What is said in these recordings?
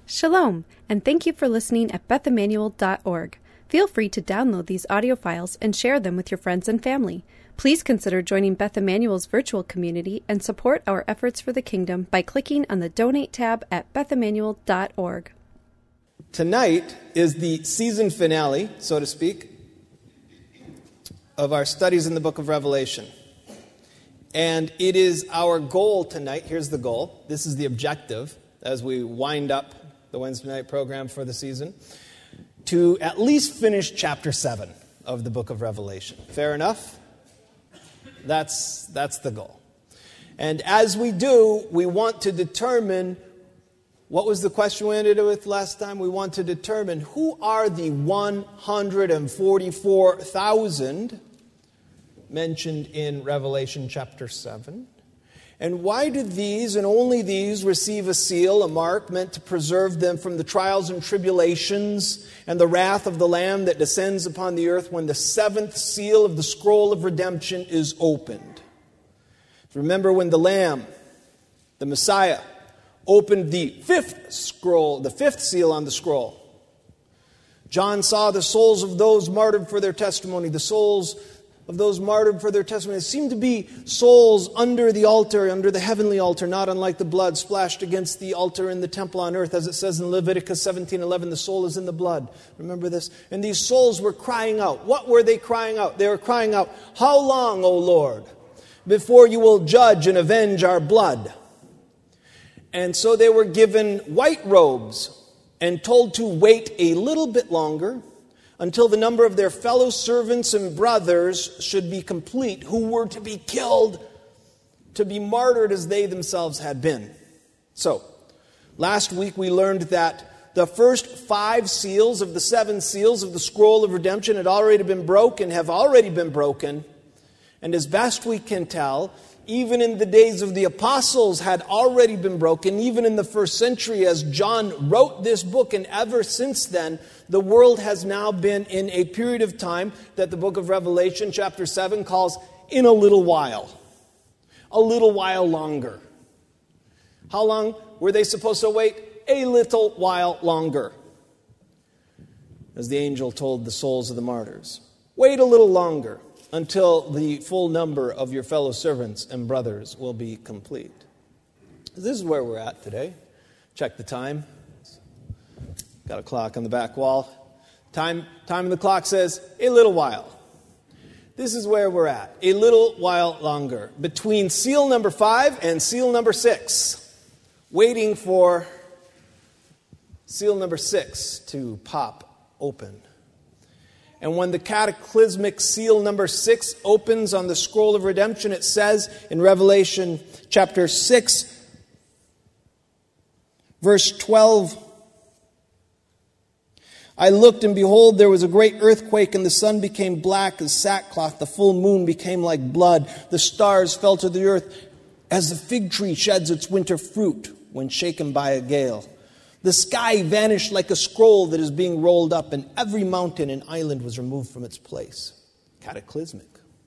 Shalom, and thank you for listening at BethEmmanuel.org. Feel free to download these audio files and share them with your friends and family. Please consider joining Beth Emmanuel's virtual community and support our efforts for the kingdom by clicking on the Donate tab at BethEmmanuel.org. Tonight is the season finale, so to speak, of our studies in the book of Revelation. And it is our goal tonight, here's the goal, this is the objective as we wind up the Wednesday night program for the season, to at least finish chapter 7 of the book of Revelation. Fair enough? That's the goal. And as we do, we want to determine, what was the question we ended with last time? We want to determine who are the 144,000 mentioned in Revelation chapter 7. And why did these, and only these, receive a seal, a mark, meant to preserve them from the trials and tribulations and the wrath of the Lamb that descends upon the earth when the seventh seal of the scroll of redemption is opened? Remember when the Lamb, the Messiah, opened the fifth seal on the scroll. John saw the souls of those martyred for their testimony, the souls of those martyred for their testimony. It seemed to be souls under the altar, under the heavenly altar, not unlike the blood splashed against the altar in the temple on earth. As it says in Leviticus 17:11, the soul is in the blood. Remember this? And these souls were crying out. What were they crying out? They were crying out, "How long, O Lord, before you will judge and avenge our blood?" And so they were given white robes and told to wait a little bit longer until the number of their fellow servants and brothers should be complete, who were to be killed, to be martyred as they themselves had been. So, last week we learned that the first 5 seals of the 7 seals of the scroll of redemption have already been broken. And as best we can tell, even in the days of the apostles had already been broken, even in the first century as John wrote this book, and ever since then, the world has now been in a period of time that the book of Revelation, chapter 7, calls in a little while. A little while longer. How long were they supposed to wait? A little while longer. As the angel told the souls of the martyrs, wait a little longer until the full number of your fellow servants and brothers will be complete. This is where we're at today. Check the time. Got a clock on the back wall. Time on the clock says a little while. This is where we're at. A little while longer. Between seal number 5 and seal number 6. Waiting for seal number 6 to pop open. And when the cataclysmic seal number 6 opens on the scroll of redemption, it says in Revelation chapter 6, verse 12, I looked, and behold, there was a great earthquake, and the sun became black as sackcloth. The full moon became like blood. The stars fell to the earth as the fig tree sheds its winter fruit when shaken by a gale. The sky vanished like a scroll that is being rolled up, and every mountain and island was removed from its place. Cataclysmic.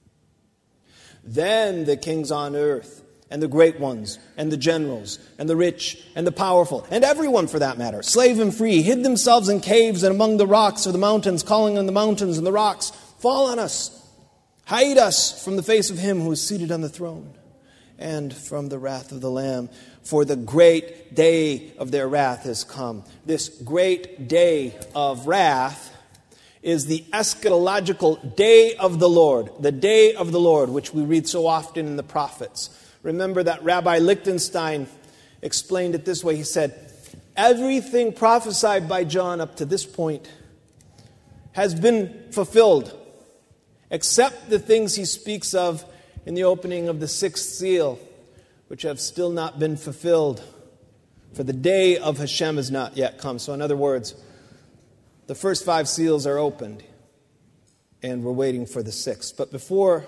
Then the kings on earth, and the great ones, and the generals, and the rich, and the powerful, and everyone for that matter, slave and free, hid themselves in caves and among the rocks of the mountains, calling on the mountains and the rocks, fall on us, hide us from the face of him who is seated on the throne, and from the wrath of the Lamb. For the great day of their wrath has come. This great day of wrath is the eschatological day of the Lord. The day of the Lord, which we read so often in the prophets. Remember that Rabbi Lichtenstein explained it this way. He said, everything prophesied by John up to this point has been fulfilled, except the things he speaks of in the opening of the 6th seal, which have still not been fulfilled, for the day of Hashem has not yet come. So in other words, the first 5 seals are opened, and we're waiting for the 6th. But before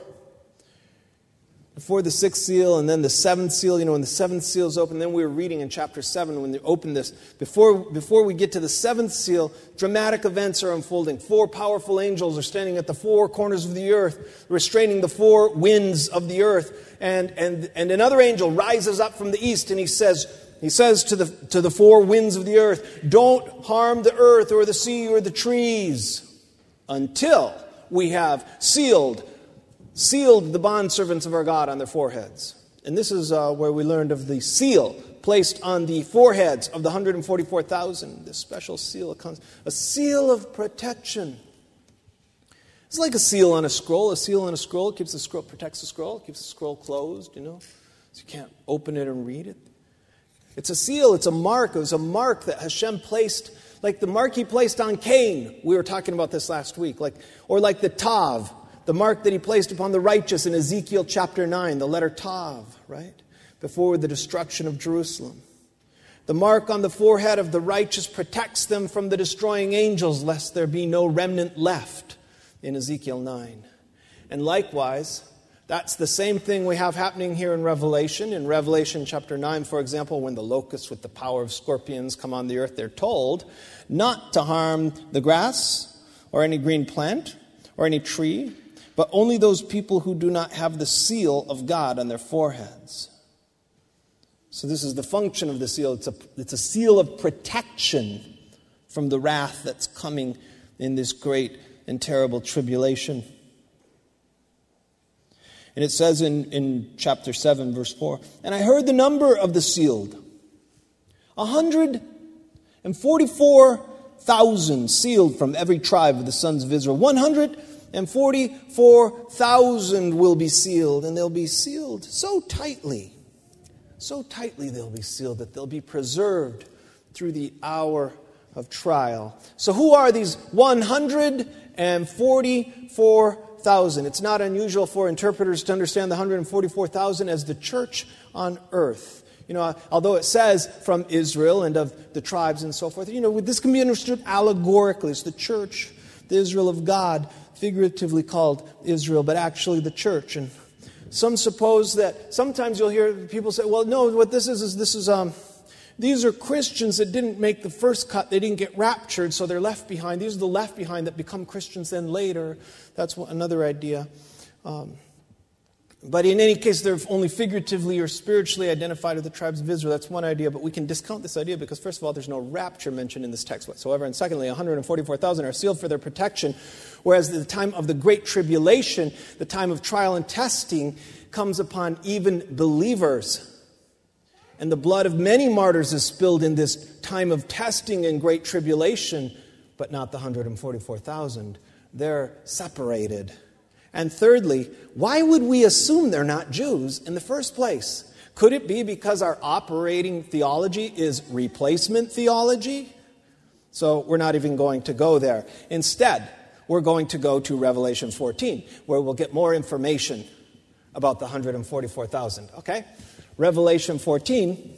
the 6th seal and then the 7th seal, when the 7th seal is open, then we were reading in chapter 7 when they opened this. Before we get to the 7th seal, dramatic events are unfolding. 4 powerful angels are standing at the 4 corners of the earth, restraining the 4 winds of the earth. And another angel rises up from the east, and he says, He says to the four winds of the earth, don't harm the earth or the sea or the trees until we have sealed the bondservants of our God on their foreheads. And this is where we learned of the seal placed on the foreheads of the 144,000. This special seal, a seal of protection. It's like a seal on a scroll. A seal on a scroll keeps the scroll, protects the scroll, keeps the scroll closed, so you can't open it and read it. It's a seal, it's a mark. It was a mark that Hashem placed, like the mark he placed on Cain. We were talking about this last week. Or like the Tav, the mark that he placed upon the righteous in Ezekiel chapter 9, the letter Tav, right? Before the destruction of Jerusalem. The mark on the forehead of the righteous protects them from the destroying angels, lest there be no remnant left, in Ezekiel 9. And likewise, that's the same thing we have happening here in Revelation. In Revelation chapter 9, for example, when the locusts with the power of scorpions come on the earth, they're told not to harm the grass or any green plant or any tree, but only those people who do not have the seal of God on their foreheads. So this is the function of the seal. It's a seal of protection from the wrath that's coming in this great and terrible tribulation. And it says in chapter 7, verse 4, and I heard the number of the sealed, 144,000 sealed from every tribe of the sons of Israel. 144,000 will be sealed, and they'll be sealed so tightly they'll be sealed that they'll be preserved through the hour of trial. So who are these 144,000? It's not unusual for interpreters to understand the 144,000 as the church on earth. Although it says from Israel and of the tribes and so forth, this can be understood allegorically. It's the church, the Israel of God, figuratively called Israel, but actually the church. And some suppose that sometimes you'll hear people say, well, no, what this is these are Christians that didn't make the first cut. They didn't get raptured, so they're left behind. These are the left behind that become Christians then later. That's another idea. But in any case, they're only figuratively or spiritually identified with the tribes of Israel. That's one idea, but we can discount this idea because, first of all, there's no rapture mentioned in this text whatsoever. And secondly, 144,000 are sealed for their protection, whereas the time of the Great Tribulation, the time of trial and testing, comes upon even believers. And the blood of many martyrs is spilled in this time of testing and great tribulation, but not the 144,000. They're separated. And thirdly, why would we assume they're not Jews in the first place? Could it be because our operating theology is replacement theology? So we're not even going to go there. Instead, we're going to go to Revelation 14, where we'll get more information about the 144,000. Okay? Revelation 14.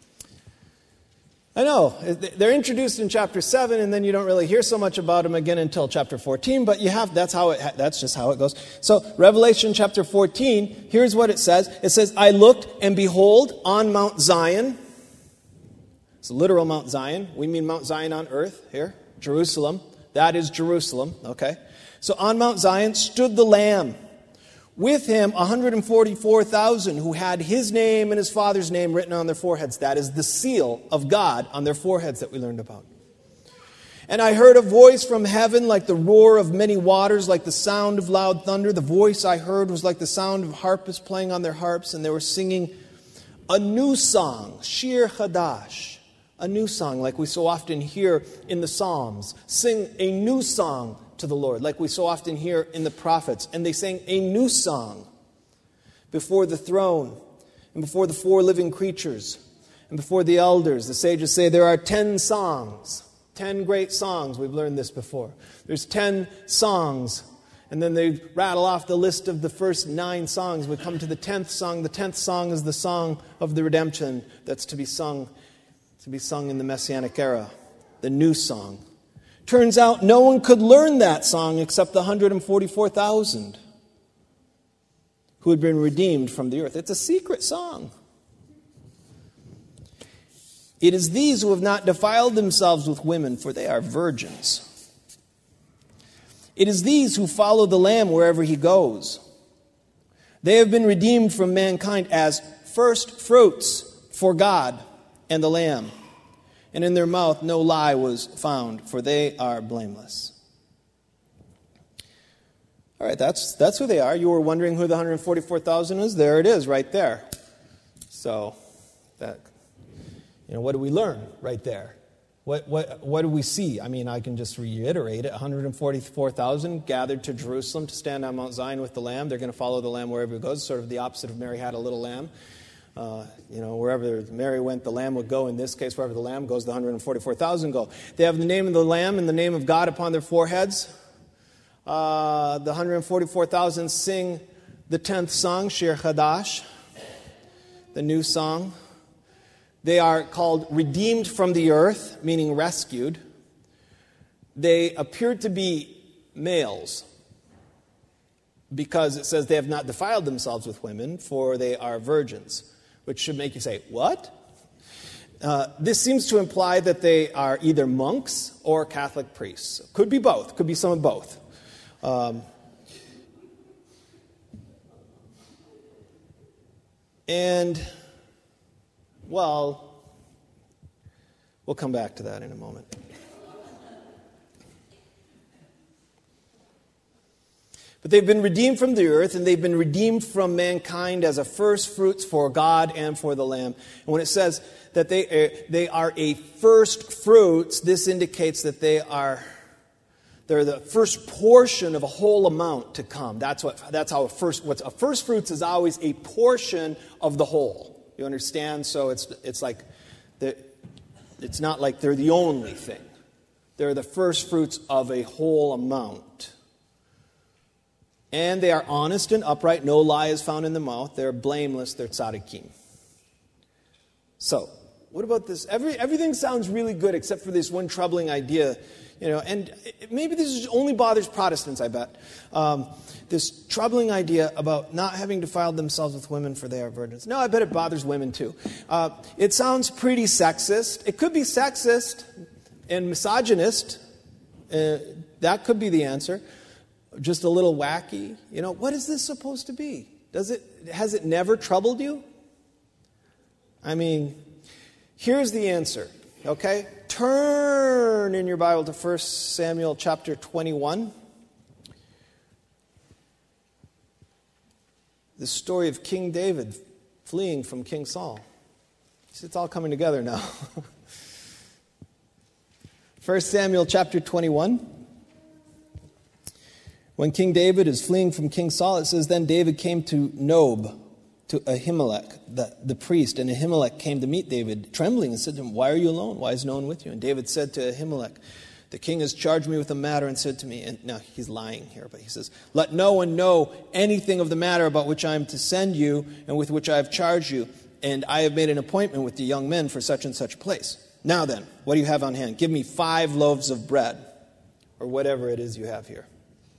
I know, they're introduced in chapter 7, and then you don't really hear so much about them again until chapter 14, but that's just how it goes. So, Revelation chapter 14, here's what it says. It says, I looked, and behold, on Mount Zion. It's a literal Mount Zion. We mean Mount Zion on earth here, Jerusalem. That is Jerusalem, okay? So, on Mount Zion stood the Lamb. With him, 144,000 who had his name and his father's name written on their foreheads. That is the seal of God on their foreheads that we learned about. And I heard a voice from heaven like the roar of many waters, like the sound of loud thunder. The voice I heard was like the sound of harpists playing on their harps, and they were singing a new song, Shir Chadash, a new song like we so often hear in the Psalms. Sing a new song to the Lord, like we so often hear in the prophets. And they sang a new song before the throne and before the four living creatures and before the elders. The sages say there are 10 songs, 10 great songs. We've learned this before. There's 10 songs, and then they rattle off the list of the first 9 songs. We come to the 10th song. The 10th song is the song of the redemption that's to be sung in the Messianic era, the new song. Turns out no one could learn that song except the 144,000 who had been redeemed from the earth. It's a secret song. It is these who have not defiled themselves with women, for they are virgins. It is these who follow the Lamb wherever he goes. They have been redeemed from mankind as first fruits for God. and the Lamb. And in their mouth no lie was found, for they are blameless. All right, that's who they are. You were wondering who the 144,000 is? There it is, right there. So, what do we learn right there? What do we see? I mean, I can just reiterate it. 144,000 gathered to Jerusalem to stand on Mount Zion with the Lamb. They're going to follow the Lamb wherever he goes, sort of the opposite of Mary had a little lamb. Wherever Mary went, the Lamb would go. In this case, wherever the Lamb goes, the 144,000 go. They have the name of the Lamb and the name of God upon their foreheads. The 144,000 sing the 10th song, Shir Chadash, the new song. They are called redeemed from the earth, meaning rescued. They appear to be males because it says they have not defiled themselves with women, for they are virgins, which should make you say, what? This seems to imply that they are either monks or Catholic priests. Could be both. Could be some of both. We'll come back to that in a moment. But they've been redeemed from the earth, and they've been redeemed from mankind as a first fruits for God and for the Lamb. And when it says that they are a first fruits, this indicates that they're the first portion of a whole amount to come. That's how a first fruits is always a portion of the whole. You understand? So it's like it's not like they're the only thing. They're the first fruits of a whole amount. And they are honest and upright. No lie is found in the mouth. They're blameless. They're tzaddikim. So, what about this? Everything sounds really good except for this one troubling idea. And maybe this only bothers Protestants, I bet. This troubling idea about not having defiled themselves with women, for they are virgins. No, I bet it bothers women too. It sounds pretty sexist. It could be sexist and misogynist. That could be the answer. Just a little wacky. What is this supposed to be? Has it never troubled you? I mean, here's the answer. Okay? Turn in your Bible to 1 Samuel chapter 21. The story of King David fleeing from King Saul. It's all coming together now. 1 Samuel chapter 21. When King David is fleeing from King Saul, it says, Then David came to Nob, to Ahimelech, the priest. And Ahimelech came to meet David, trembling, and said to him, Why are you alone? Why is no one with you? And David said to Ahimelech, The king has charged me with a matter and said to me, and now he's lying here, but he says, Let no one know anything of the matter about which I am to send you and with which I have charged you. And I have made an appointment with the young men for such and such place. Now then, what do you have on hand? Give me 5 loaves of bread, or whatever it is you have here.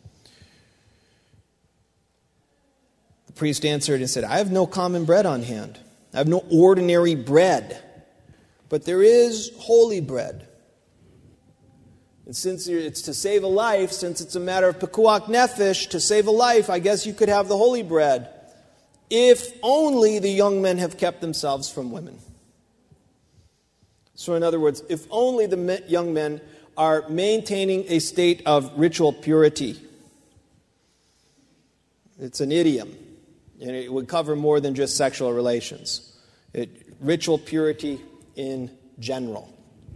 The priest answered and said, I have no common bread on hand. I have no ordinary bread, but there is holy bread. And since it's to save a life, since it's a matter of pekuach nefesh, to save a life, I guess you could have the holy bread, if only the young men have kept themselves from women. So in other words, if only the young men are maintaining a state of ritual purity. It's an idiom. And it would cover more than just sexual relations. Ritual purity in general.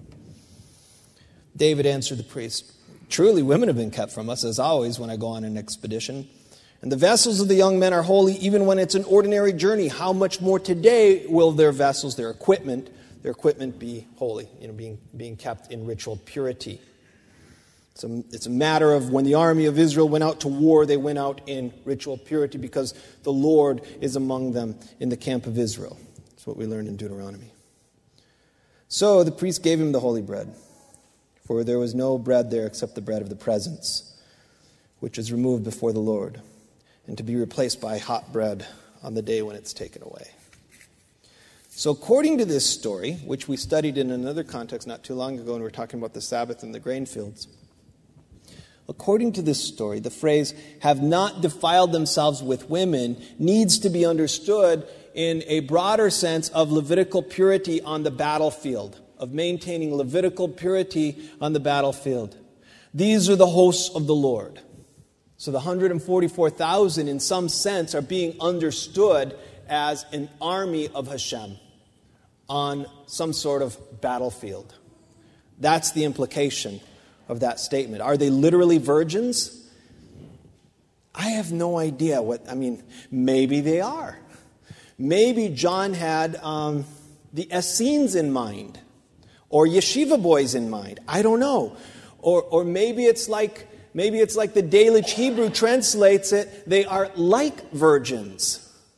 David answered the priest, Truly, women have been kept from us, as always, when I go on an expedition. And the vessels of the young men are holy, even when it's an ordinary journey. How much more today will their vessels, their equipment be holy, being kept in ritual purity. It's a matter of when the army of Israel went out to war, they went out in ritual purity because the Lord is among them in the camp of Israel. That's what we learned in Deuteronomy. So the priest gave him the holy bread, for there was no bread there except the bread of the presence, which is removed before the Lord, and to be replaced by hot bread on the day when it's taken away. So according to this story, which we studied in another context not too long ago when we were talking about the Sabbath and the grain fields, according to this story, the phrase, have not defiled themselves with women, needs to be understood in a broader sense of Levitical purity on the battlefield, of maintaining Levitical purity on the battlefield. These are the hosts of the Lord. So the 144,000 in some sense are being understood as an army of Hashem on some sort of battlefield. That's the implication of that statement. Are they literally virgins? I have no idea maybe they are. Maybe John had the Essenes in mind, or yeshiva boys in mind. I don't know. Or maybe it's like the Delitzsch Hebrew translates it, they are like virgins.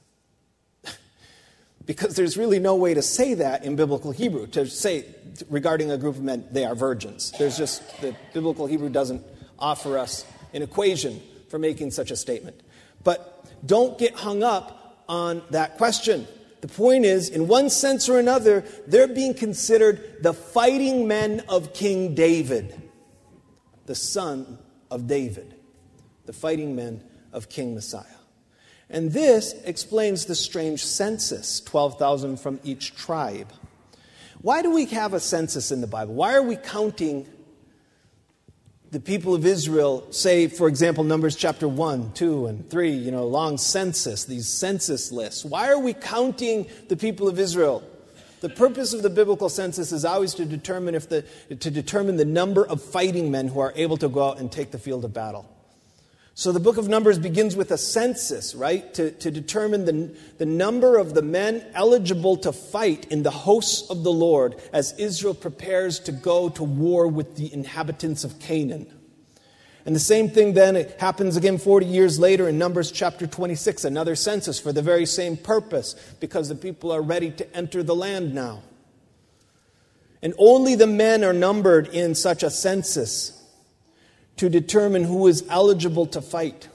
Because there's really no way to say that in biblical Hebrew, to say regarding a group of men, they are virgins. The biblical Hebrew doesn't offer us an equation for making such a statement. But don't get hung up on that question. The point is, in one sense or another, they're being considered the fighting men of King David, the son of David, the fighting men of King Messiah. And this explains the strange census, 12,000 from each tribe. Why do we have a census in the Bible? Why are we counting the people of Israel, say, for example, Numbers chapter 1, 2, and 3, long census, these census lists? Why are we counting the people of Israel? The purpose of the biblical census is always to determine the number of fighting men who are able to go out and take the field of battle. So the book of Numbers begins with a census, right? To determine the number of the men eligible to fight in the hosts of the Lord as Israel prepares to go to war with the inhabitants of Canaan. And the same thing then happens again 40 years later in Numbers chapter 26, another census for the very same purpose, because the people are ready to enter the land now. And only the men are numbered in such a census to determine who is eligible to fight.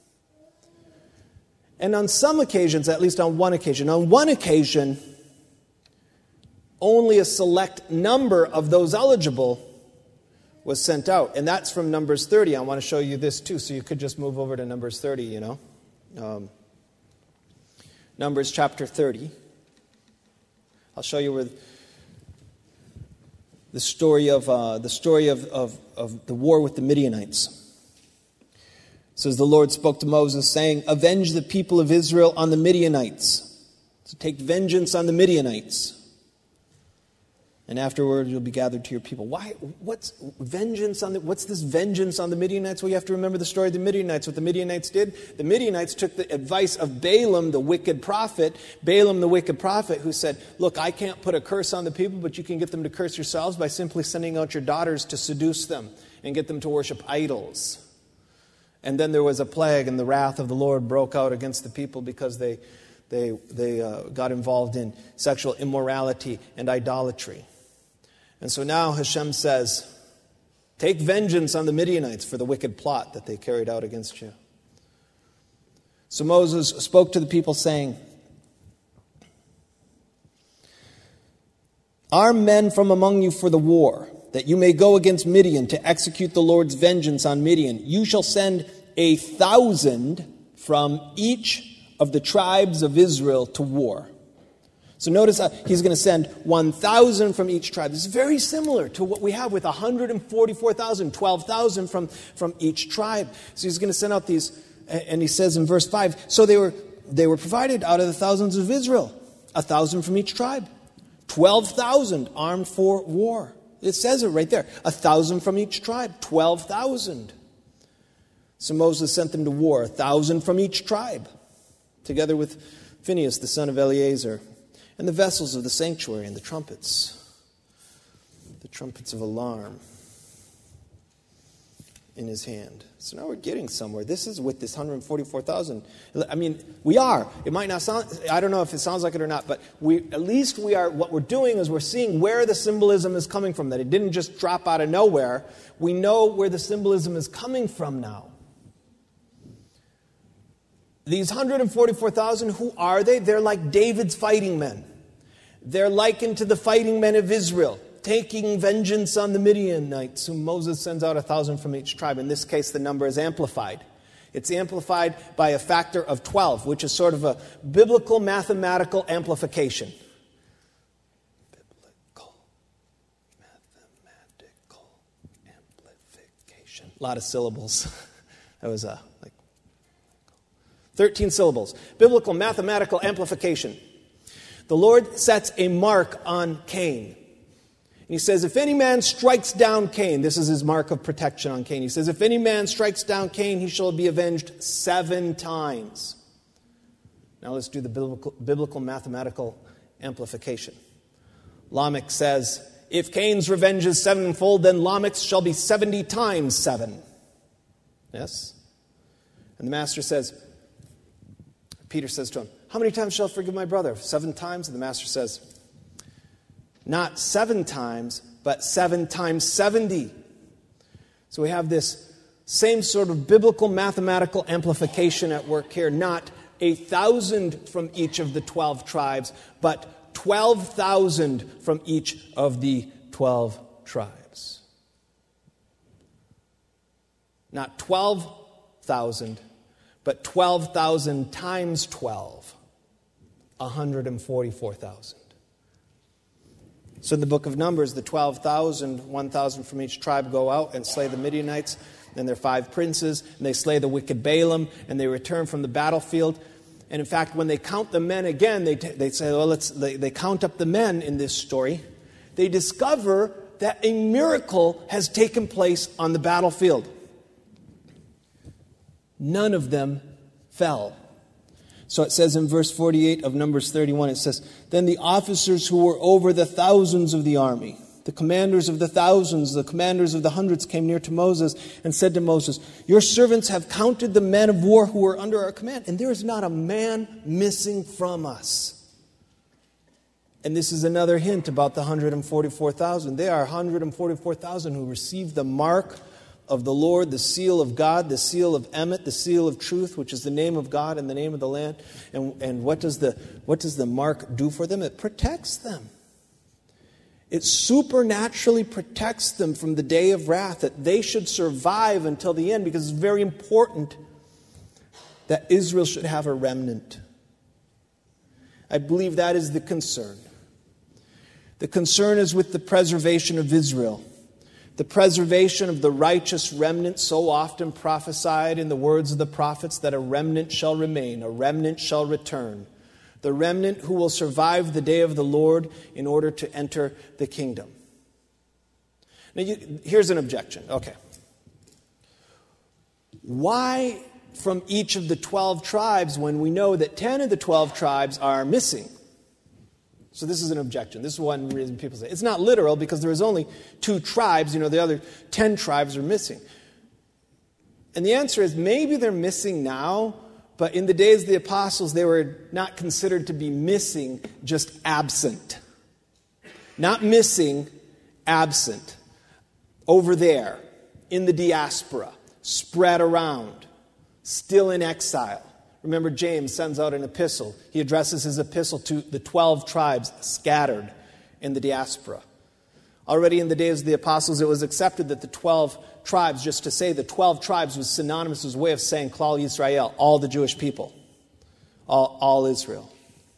And on some occasions, at least on one occasion, only a select number of those eligible was sent out. And that's from Numbers 30. I want to show you this too, so you could just move over to Numbers 30, Numbers chapter 30. I'll show you where the story of the war with the Midianites. It says, the Lord spoke to Moses, saying, avenge the people of Israel on the Midianites. So take vengeance on the Midianites. And afterward you'll be gathered to your people. What's this vengeance on the Midianites? Well, you have to remember the story of the Midianites. What the Midianites did, the Midianites took the advice of Balaam, the wicked prophet, who said, look, I can't put a curse on the people, but you can get them to curse yourselves by simply sending out your daughters to seduce them and get them to worship idols. And then there was a plague, and the wrath of the Lord broke out against the people because they got involved in sexual immorality and idolatry. And so now Hashem says, take vengeance on the Midianites for the wicked plot that they carried out against you. So Moses spoke to the people saying, arm men from among you for the war, that you may go against Midian to execute the Lord's vengeance on Midian. You shall send 1,000 from each of the tribes of Israel to war. So notice he's going to send 1,000 from each tribe. This is very similar to what we have with 144,000, 12,000 from each tribe. So he's going to send out these, and he says in verse 5, so they were provided out of the thousands of Israel, 1,000 from each tribe, 12,000 armed for war. It says it right there, 1,000 from each tribe, 12,000. So Moses sent them to war, 1,000 from each tribe, together with Phinehas, the son of Eleazar, and the vessels of the sanctuary and the trumpets of alarm in his hand. So now we're getting somewhere. This is with this 144,000. I mean, we are. It might not sound, I don't know if it sounds like it or not, but at least we are, what we're doing is we're seeing where the symbolism is coming from, that it didn't just drop out of nowhere. We know where the symbolism is coming from now. These 144,000, who are they? They're like David's fighting men. They're likened to the fighting men of Israel, taking vengeance on the Midianites, whom Moses sends out 1,000 from each tribe. In this case, the number is amplified. It's amplified by a factor of 12, which is sort of a biblical mathematical amplification. Biblical mathematical amplification. A lot of syllables. That was 13 syllables. Biblical mathematical amplification. The Lord sets a mark on Cain. And he says, if any man strikes down Cain, this is his mark of protection on Cain. He says, if any man strikes down Cain, he shall be avenged 7 times. Now let's do the biblical mathematical amplification. Lamech says, if Cain's revenge is sevenfold, then Lamech's shall be 70 times 7. Yes? And the master says, Peter says to him, how many times shall I forgive my brother? 7 times? And the master says, not 7 times, but 7 times 70. So we have this same sort of biblical mathematical amplification at work here. Not 1,000 from each of the 12 tribes, but 12,000 from each of the 12 tribes. Not 12,000, but 12,000 times 12. 144,000. So in the book of Numbers, the 12,000, 1,000 from each tribe go out and slay the Midianites and their 5 princes, and they slay the wicked Balaam, and they return from the battlefield. And in fact, when they count the men again, they say, well, they count up the men in this story. They discover that a miracle has taken place on the battlefield. None of them fell. So it says in verse 48 of Numbers 31, it says, then the officers who were over the thousands of the army, the commanders of the thousands, the commanders of the hundreds came near to Moses and said to Moses, your servants have counted the men of war who are under our command, and there is not a man missing from us. And this is another hint about the 144,000. There are 144,000 who received the mark of the Lord, the seal of God, the seal of Emet, the seal of truth, which is the name of God and the name of the land. And what does the mark do for them? It protects them. It supernaturally protects them from the day of wrath, that they should survive until the end, because it's very important that Israel should have a remnant. I believe that is the concern. The concern is with the preservation of Israel. The preservation of the righteous remnant, so often prophesied in the words of the prophets, that a remnant shall remain, a remnant shall return. The remnant who will survive the day of the Lord in order to enter the kingdom. Now, here's an objection. Okay. Why from each of the 12 tribes when we know that 10 of the 12 tribes are missing? So this is an objection. This is one reason people say it's not literal, because there is only 2 tribes. The other 10 tribes are missing. And the answer is maybe they're missing now, but in the days of the apostles, they were not considered to be missing, just absent. Not missing, absent. Over there, in the diaspora, spread around, still in exile. Remember, James sends out an epistle. He addresses his epistle to the 12 tribes scattered in the diaspora. Already in the days of the apostles, it was accepted that the 12 tribes, just to say the 12 tribes was synonymous with a way of saying Klal Yisrael, all the Jewish people, all Israel.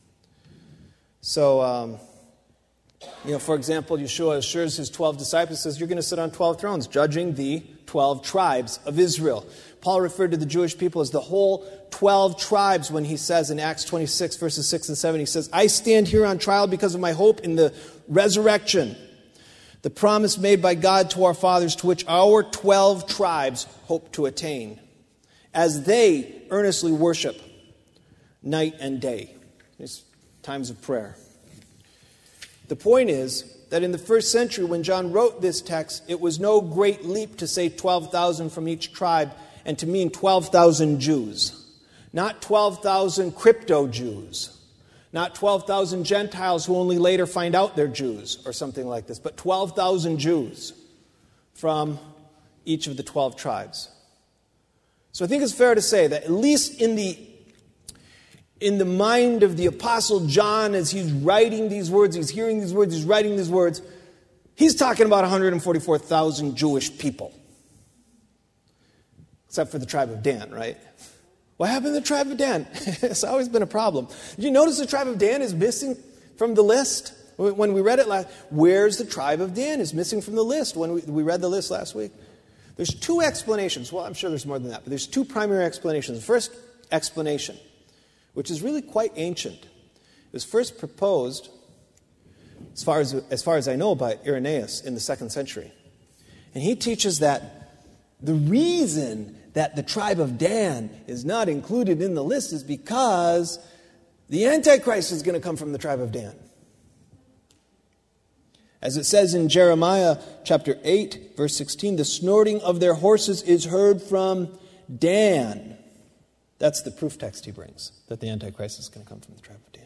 So, for example, Yeshua assures his 12 disciples, says, you're going to sit on 12 thrones, judging the 12 tribes of Israel. Paul referred to the Jewish people as the whole 12 tribes when he says in Acts 26, verses 6 and 7, he says, I stand here on trial because of my hope in the resurrection, the promise made by God to our fathers, to which our 12 tribes hope to attain, as they earnestly worship night and day. These times of prayer. The point is that in the first century, when John wrote this text, it was no great leap to say 12,000 from each tribe and to mean 12,000 Jews. Not 12,000 crypto-Jews. Not 12,000 Gentiles who only later find out they're Jews or something like this, but 12,000 Jews from each of the 12 tribes. So I think it's fair to say that at least in the mind of the Apostle John, as he's writing these words, he's hearing these words, he's writing these words, he's talking about 144,000 Jewish people. Except for the tribe of Dan, right? What happened to the tribe of Dan? It's always been a problem. Did you notice the tribe of Dan is missing from the list? When we read it last, where's the tribe of Dan is missing from the list when we read the list last week? There's two explanations. Well, I'm sure there's more than that, but there's two primary explanations. The first explanation, which is really quite ancient, it was first proposed, as far as I know, by Irenaeus in the 2nd century. And he teaches that the reason that the tribe of Dan is not included in the list is because the Antichrist is going to come from the tribe of Dan. As it says in Jeremiah chapter 8, verse 16, the snorting of their horses is heard from Dan. That's the proof text he brings, that the Antichrist is going to come from the tribe of Dan.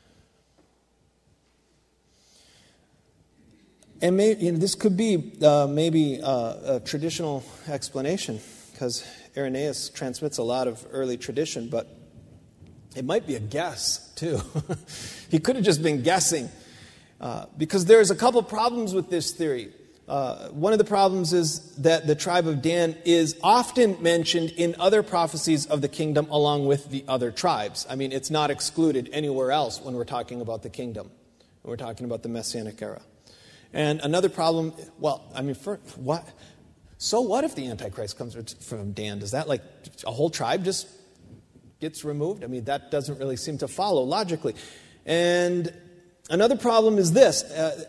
And this could be maybe a traditional explanation, because Irenaeus transmits a lot of early tradition, but it might be a guess, too. He could have just been guessing. Because there's a couple problems with this theory. One of the problems is that the tribe of Dan is often mentioned in other prophecies of the kingdom along with the other tribes. I mean, it's not excluded anywhere else when we're talking about the kingdom. When we're talking about the Messianic era. And another problem, what? So what if the Antichrist comes from Dan? Does that, like, a whole tribe just gets removed? I mean, that doesn't really seem to follow logically. And another problem is this.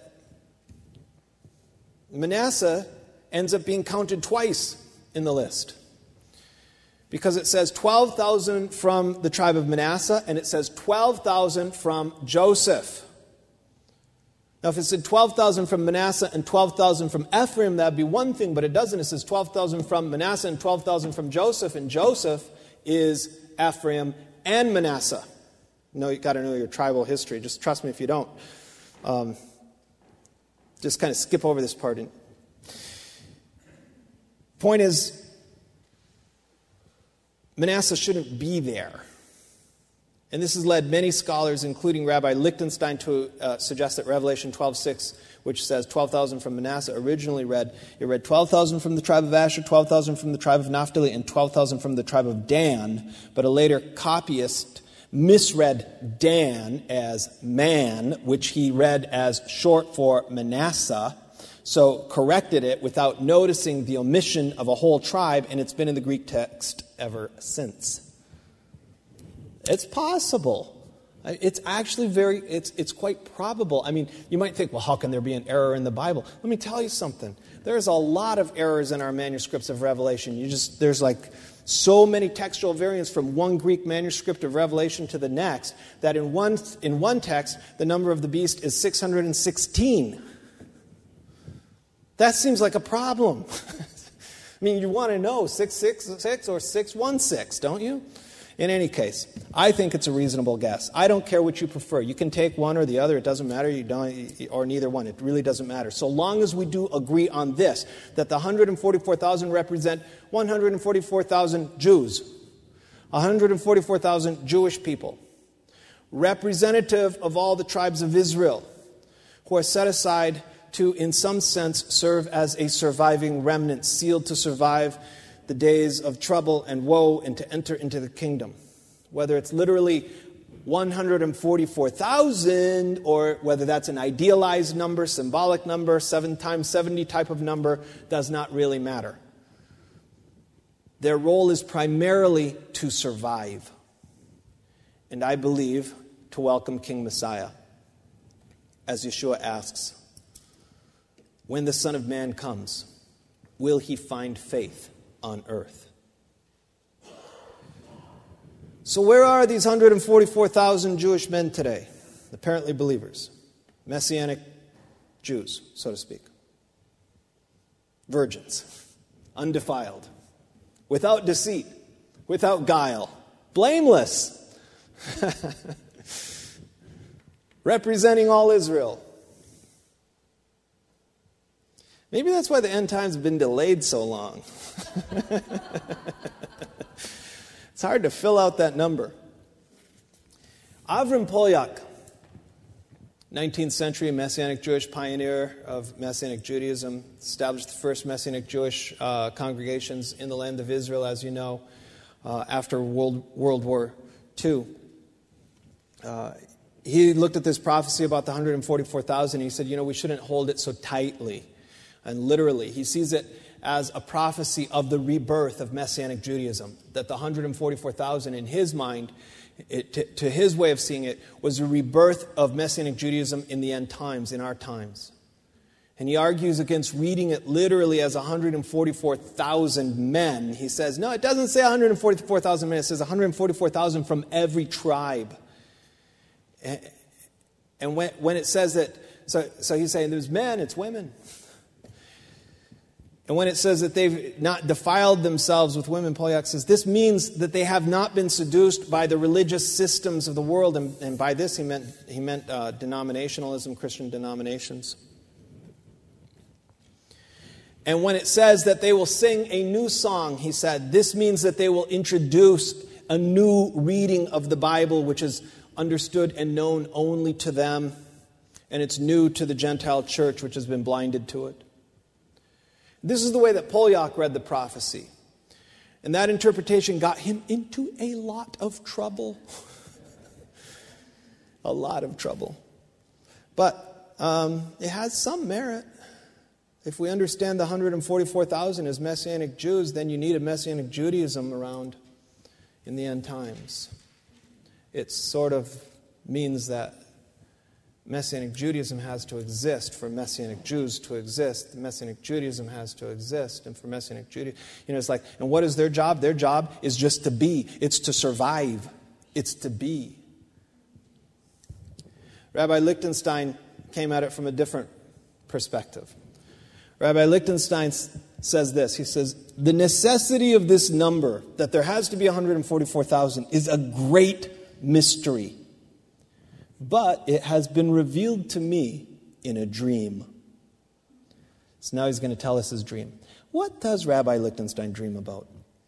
Manasseh ends up being counted twice in the list. Because it says 12,000 from the tribe of Manasseh, and it says 12,000 from Joseph. Now, if it said 12,000 from Manasseh and 12,000 from Ephraim, that would be one thing, but it doesn't. It says 12,000 from Manasseh and 12,000 from Joseph, and Joseph is Ephraim and Manasseh. No, you've got to know your tribal history. Just trust me if you don't. Just kind of skip over this part. Point is, Manasseh shouldn't be there. And this has led many scholars, including Rabbi Lichtenstein, to suggest that Revelation 12:6, which says 12,000 from Manasseh, originally read 12,000 from the tribe of Asher, 12,000 from the tribe of Naphtali, and 12,000 from the tribe of Dan. But a later copyist misread Dan as man, which he read as short for Manasseh, so corrected it without noticing the omission of a whole tribe, and it's been in the Greek text ever since. It's possible. It's actually it's quite probable. I mean, you might think, well, how can there be an error in the Bible? Let me tell you something. There's a lot of errors in our manuscripts of Revelation. There's like so many textual variants from one Greek manuscript of Revelation to the next that in one text, the number of the beast is 616. That seems like a problem. I mean, you want to know 666 or 616, don't you? In any case, I think it's a reasonable guess. I don't care what you prefer. You can take one or the other. It doesn't matter. You don't, or neither one. It really doesn't matter. So long as we do agree on this, that the 144,000 represent 144,000 Jews, 144,000 Jewish people, representative of all the tribes of Israel, who are set aside to, in some sense, serve as a surviving remnant, sealed to survive the days of trouble and woe and to enter into the kingdom. Whether it's literally 144,000 or whether that's an idealized number, symbolic number, 7 times 70 type of number, does not really matter. Their role is primarily to survive. And I believe to welcome King Messiah. As Yeshua asks, when the Son of Man comes, will he find faith on earth? So where are these 144,000 Jewish men today? Apparently believers. Messianic Jews, so to speak. Virgins. Undefiled. Without deceit. Without guile. Blameless. Representing all Israel. Maybe that's why the end times have been delayed so long. It's hard to fill out that number. Avram Polyak 19th century Messianic Jewish pioneer of Messianic Judaism, established the first Messianic Jewish congregations in the land of Israel, as you know, after World War II. He looked at this prophecy about the 144,000 and he said, we shouldn't hold it so tightly and literally. He sees it as a prophecy of the rebirth of Messianic Judaism, that the 144,000 in his mind, to his way of seeing it, was a rebirth of Messianic Judaism in the end times, in our times. And he argues against reading it literally as 144,000 men. He says, no, it doesn't say 144,000 men, it says 144,000 from every tribe. And when it says that, so he's saying there's men, it's women. And when it says that they've not defiled themselves with women, Polyak says, this means that they have not been seduced by the religious systems of the world. And by this he meant denominationalism, Christian denominations. And when it says that they will sing a new song, he said, this means that they will introduce a new reading of the Bible, which is understood and known only to them. And it's new to the Gentile church, which has been blinded to it. This is the way that Polyak read the prophecy. And that interpretation got him into a lot of trouble. A lot of trouble. But it has some merit. If we understand the 144,000 as Messianic Jews, then you need a Messianic Judaism around in the end times. It sort of means that Messianic Judaism has to exist for Messianic Jews to exist. Messianic Judaism has to exist. And for Messianic Judaism, it's like, and what is their job? Their job is just to be. It's to survive. It's to be. Rabbi Lichtenstein came at it from a different perspective. Rabbi Lichtenstein says this. He says, the necessity of this number, that there has to be 144,000, is a great mystery. But it has been revealed to me in a dream. So now he's going to tell us his dream. What does Rabbi Lichtenstein dream about?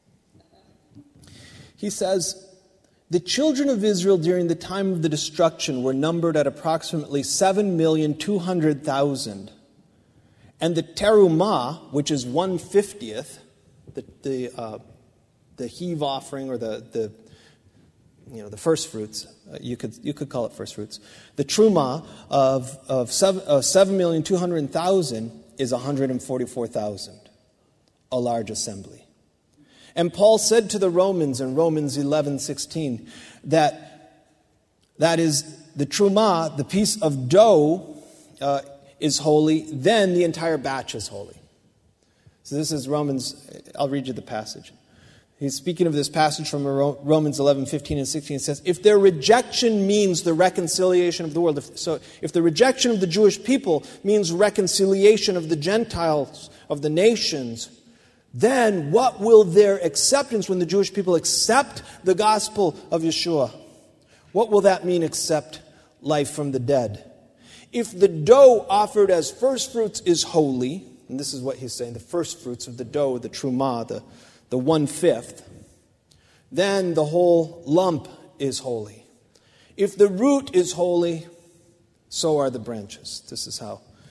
He says, the children of Israel during the time of the destruction were numbered at approximately 7,200,000. And the terumah, which is 1/50th, the heave offering or the first fruits, you could call it first fruits. The truma of 7,200,000 is 144,000, a large assembly. And Paul said to the Romans in Romans 11:16 that is the truma, the piece of dough, is holy, then the entire batch is holy. So this is Romans, I'll read you the passage. He's speaking of this passage from Romans 11:15 and 16. It says, if their rejection means the reconciliation of the world, if the rejection of the Jewish people means reconciliation of the Gentiles, of the nations, then what will their acceptance when the Jewish people accept the gospel of Yeshua? What will that mean, accept life from the dead? If the dough offered as first fruits is holy, and this is what he's saying, the first fruits of the dough, the trumah, the 1/5, then the whole lump is holy. If the root is holy, so are the branches. This is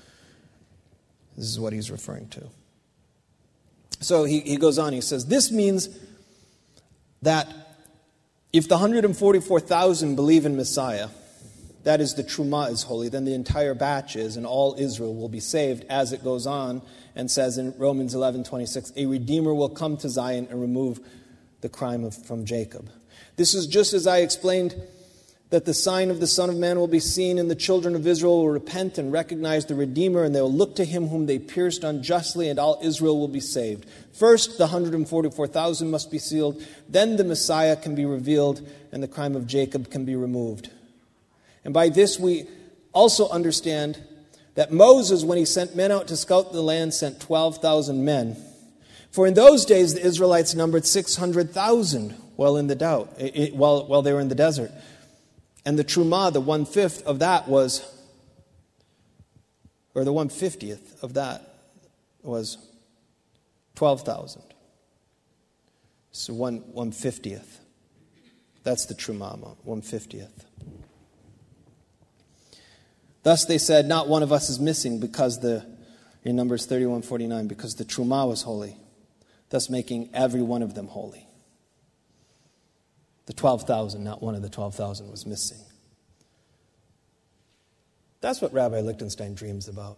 what he's referring to. So he goes on, he says, this means that if the 144,000 believe in Messiah, that is, the trumah is holy, then the entire batch is, and all Israel will be saved, as it goes on and says in Romans 11:26, a Redeemer will come to Zion and remove the crime from Jacob. This is just as I explained that the sign of the Son of Man will be seen, and the children of Israel will repent and recognize the Redeemer, and they will look to him whom they pierced unjustly, and all Israel will be saved. First, the 144,000 must be sealed, then the Messiah can be revealed, and the crime of Jacob can be removed. And by this we also understand that Moses, when he sent men out to scout the land, sent 12,000 men. For in those days the Israelites numbered 600,000 while they were in the desert. And the trumah, the 1/5 of that was, or the 1/50th of that was 12,000. So 1/50th. That's the trumah, 1/50th. Thus they said, not one of us is missing, because in Numbers 31:49, because the Trumah was holy, thus making every one of them holy. The 12,000, not one of the 12,000 was missing. That's what Rabbi Lichtenstein dreams about.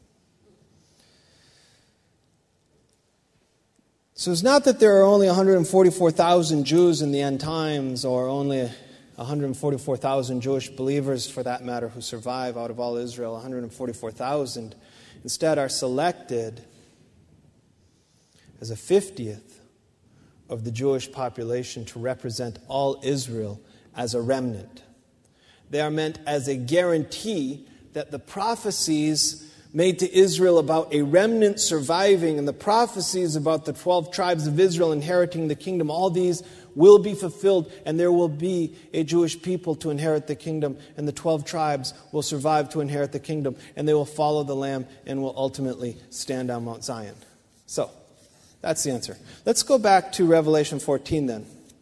So it's not that there are only 144,000 Jews in the end times, or only 144,000 Jewish believers, for that matter, who survive out of all Israel. 144,000 instead are selected as a 50th of the Jewish population to represent all Israel as a remnant. They are meant as a guarantee that the prophecies made to Israel about a remnant surviving and the prophecies about the 12 tribes of Israel inheriting the kingdom, all these will be fulfilled, and there will be a Jewish people to inherit the kingdom, and the 12 tribes will survive to inherit the kingdom, and they will follow the Lamb and will ultimately stand on Mount Zion. So, that's the answer. Let's go back to Revelation 14 then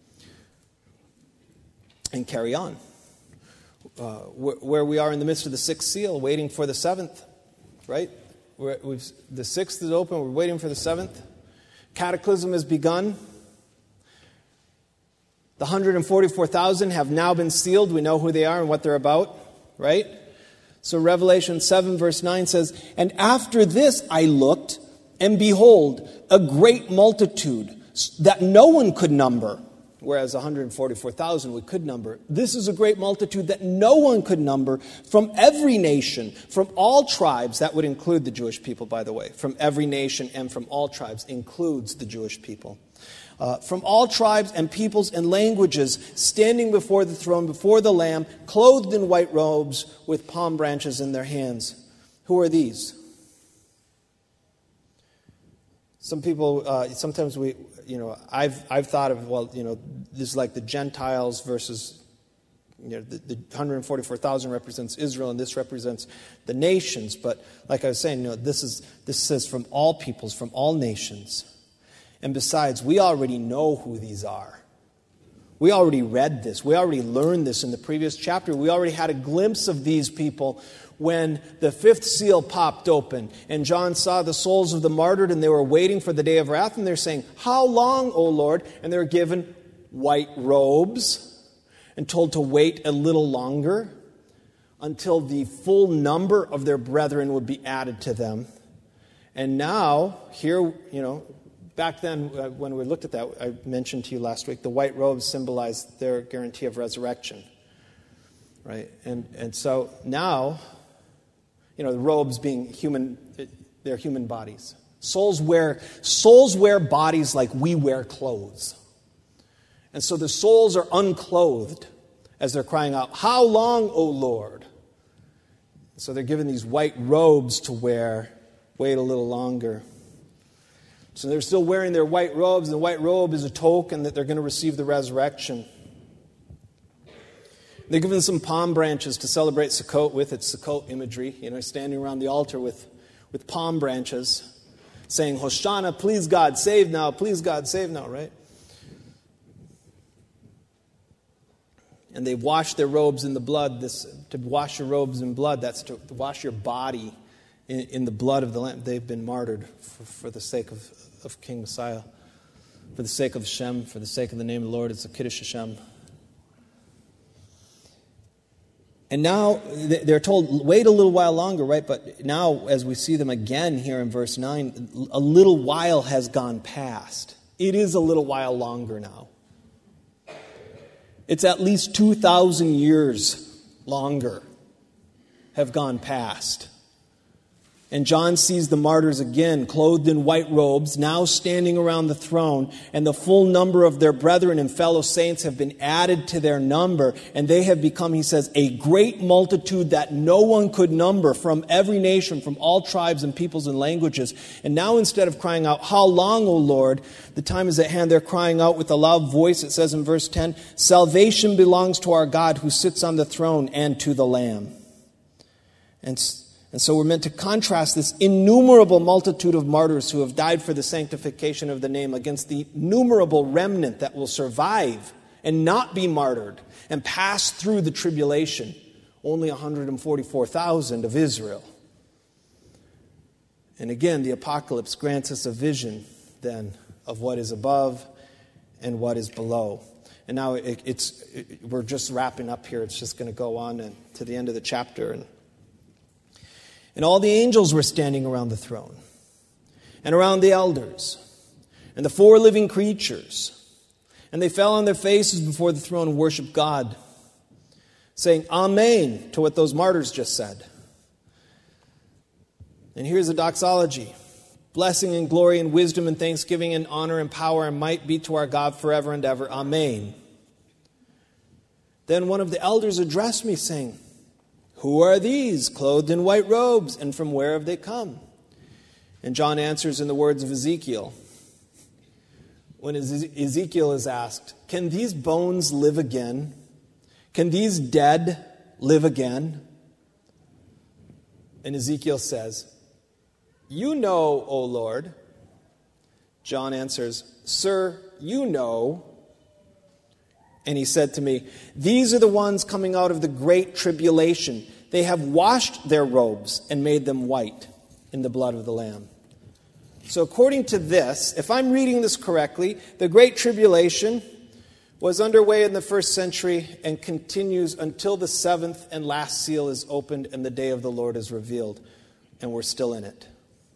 and carry on. Where we are in the midst of the sixth seal, waiting for the seventh. Right? The sixth is open. We're waiting for the seventh. Cataclysm has begun. The 144,000 have now been sealed. We know who they are and what they're about. Right? So Revelation 7 verse 9 says, "And after this I looked, and behold, a great multitude that no one could number." Whereas 144,000 we could number. This is a great multitude that no one could number, from every nation, from all tribes. That would include the Jewish people, by the way. From every nation and from all tribes includes the Jewish people. From all tribes and peoples and languages, standing before the throne, before the Lamb, clothed in white robes with palm branches in their hands. Who are these? Some people, sometimes I've thought of, this is like the Gentiles versus, the 144,000 represents Israel, and this represents the nations. But like I was saying, this says from all peoples, from all nations. And besides, we already know who these are. We already read this. We already learned this in the previous chapter. We already had a glimpse of these people when the fifth seal popped open and John saw the souls of the martyred, and they were waiting for the day of wrath, and they're saying, "How long, O Lord?" And they're given white robes and told to wait a little longer until the full number of their brethren would be added to them. And now, here, back then when we looked at that, I mentioned to you last week, the white robes symbolized their guarantee of resurrection. Right? And so now, the robes being human, they're human bodies. Souls wear bodies like we wear clothes. And so the souls are unclothed as they're crying out, "How long, O Lord?" So they're given these white robes to wear. Wait a little longer. So they're still wearing their white robes, and the white robe is a token that they're going to receive the resurrection. They're given some palm branches to celebrate Sukkot with. It's Sukkot imagery, standing around the altar with palm branches, saying, "Hoshana, please God, save now, please God, save now," right? And they wash their robes in the blood. To wash your robes in blood, that's to wash your body in the blood of the Lamb. They've been martyred for the sake of King Messiah, for the sake of Hashem, for the sake of the name of the Lord. It's a Kiddush Hashem. And now they're told, wait a little while longer, right? But now, as we see them again here in verse 9, a little while has gone past. It is a little while longer now. It's at least 2,000 years longer have gone past. And John sees the martyrs again, clothed in white robes, now standing around the throne, and the full number of their brethren and fellow saints have been added to their number, and they have become, he says, a great multitude that no one could number, from every nation, from all tribes and peoples and languages. And now, instead of crying out, "How long, O Lord?" the time is at hand, they're crying out with a loud voice. It says in verse 10, "Salvation belongs to our God who sits on the throne and to the Lamb." And so we're meant to contrast this innumerable multitude of martyrs who have died for the sanctification of the name against the innumerable remnant that will survive and not be martyred and pass through the tribulation only 144,000 of Israel. And again, the apocalypse grants us a vision then of what is above and what is below. And now we're just wrapping up here. It's just going to go on to the end of the chapter. And all the angels were standing around the throne and around the elders and the 4 living creatures. And they fell on their faces before the throne and worshiped God, saying, Amen, to what those martyrs just said. And here's the doxology. Blessing and glory and wisdom and thanksgiving and honor and power and might be to our God forever and ever. Amen. Then one of the elders addressed me, saying, Who are these, clothed in white robes, and from where have they come? And John answers in the words of Ezekiel. When Ezekiel is asked, Can these bones live again? Can these dead live again? And Ezekiel says, You know, O Lord. John answers, Sir, you know. And he said to me, These are the ones coming out of the great tribulation. They have washed their robes and made them white in the blood of the Lamb. So according to this, if I'm reading this correctly, the great tribulation was underway in the first century and continues until the 7th and last seal is opened and the day of the Lord is revealed. And we're still in it.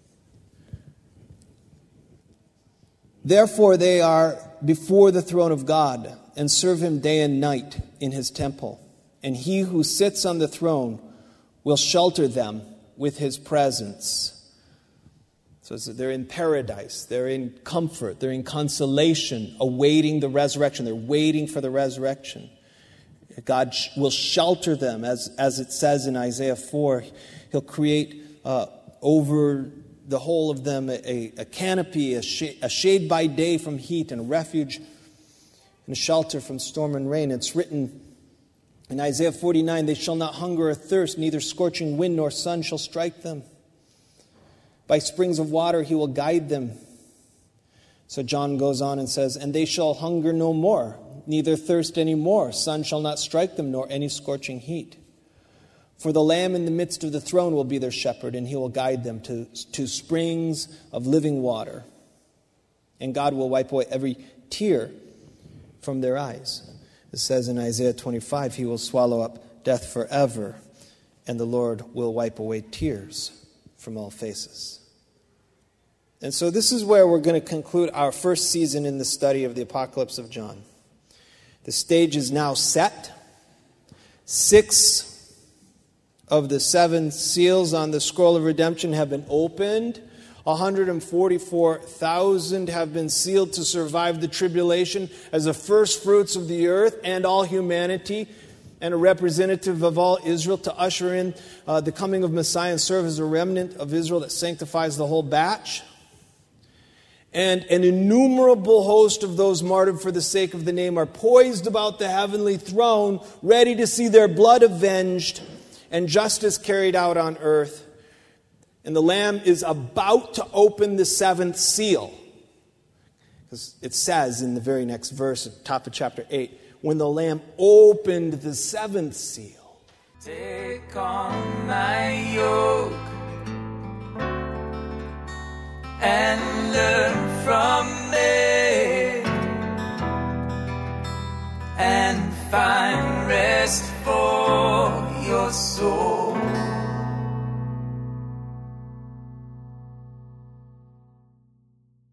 Therefore they are before the throne of God and serve him day and night in his temple. And he who sits on the throne will shelter them with his presence. So they're in paradise, they're in comfort, they're in consolation, awaiting the resurrection. They're waiting for the resurrection. God will shelter them, as it says in Isaiah 4. He'll create over the whole of them a canopy, a shade by day from heat, and a refuge and shelter from storm and rain. It's written in Isaiah 49, They shall not hunger or thirst, neither scorching wind nor sun shall strike them. By springs of water he will guide them. So John goes on and says, And they shall hunger no more, neither thirst any more. Sun shall not strike them, nor any scorching heat. For the Lamb in the midst of the throne will be their shepherd, and he will guide them to springs of living water. And God will wipe away every tear from their eyes. It says in Isaiah 25, He will swallow up death forever, and the Lord will wipe away tears from all faces. And so this is where we're going to conclude our first season in the study of the Apocalypse of John. The stage is now set. 6 of the 7 seals on the scroll of redemption have been opened. 144,000 have been sealed to survive the tribulation as the first fruits of the earth and all humanity, and a representative of all Israel to usher in the coming of Messiah and serve as a remnant of Israel that sanctifies the whole batch. And an innumerable host of those martyred for the sake of the name are poised about the heavenly throne, ready to see their blood avenged and justice carried out on earth. And the Lamb is about to open the 7th seal. Because it says in the very next verse at the top of chapter 8, when the Lamb opened the 7th seal. Take on my yoke and learn from me and find rest for your soul.